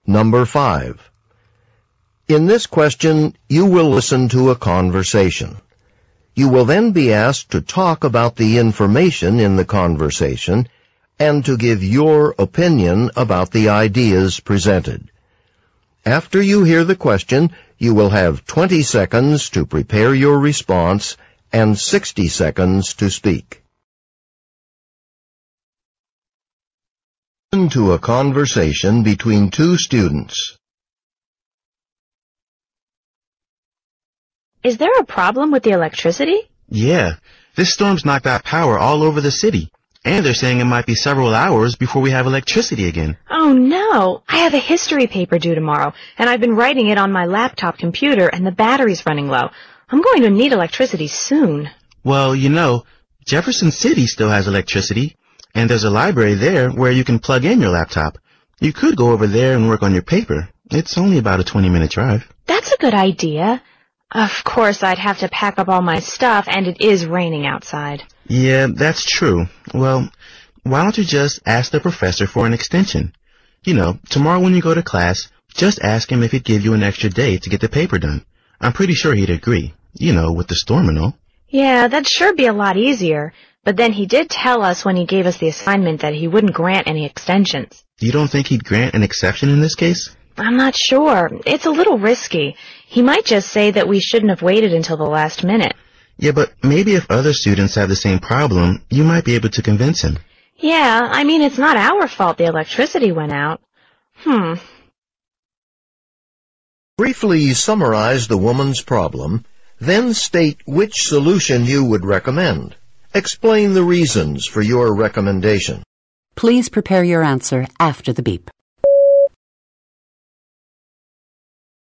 Number 5. In this question, you will listen to a conversation. You will then be asked to talk about the information in the conversation and to give your opinion about the ideas presented. After you hear the question, you will have 20 seconds to prepare your response and 60 seconds to speak. Listen to a conversation between two students. Is there a problem with the electricity? Yeah, this storm's knocked out power all over the city. And they're saying it might be several hours before we have electricity again. Oh no! I have a history paper due tomorrow, and I've been writing it on my laptop computer, and the battery's running low. I'm going to need electricity soon. Well, you know, Jefferson City still has electricity, and there's a library there where you can plug in your laptop. You could go over there and work on your paper. It's only about a 20-minute drive. That's a good idea. Of course, I'd have to pack up all my stuff, and it is raining outside. Yeah, that's true. Well, why don't you just ask the professor for an extension? You know, tomorrow when you go to class, just ask him if he'd give you an extra day to get the paper done. I'm pretty sure he'd agree, you know, with the storm and all. Yeah, that'd sure be a lot easier. But then he did tell us when he gave us the assignment that he wouldn't grant any extensions. You don't think he'd grant an exception in this case? I'm not sure. It's a little risky. He might just say that we shouldn't have waited until the last minute. Yeah, but maybe if other students have the same problem, you might be able to convince him. Yeah, I mean, it's not our fault the electricity went out. Briefly summarize the woman's problem, then state which solution you would recommend. Explain the reasons for your recommendation. Please prepare your answer after the beep.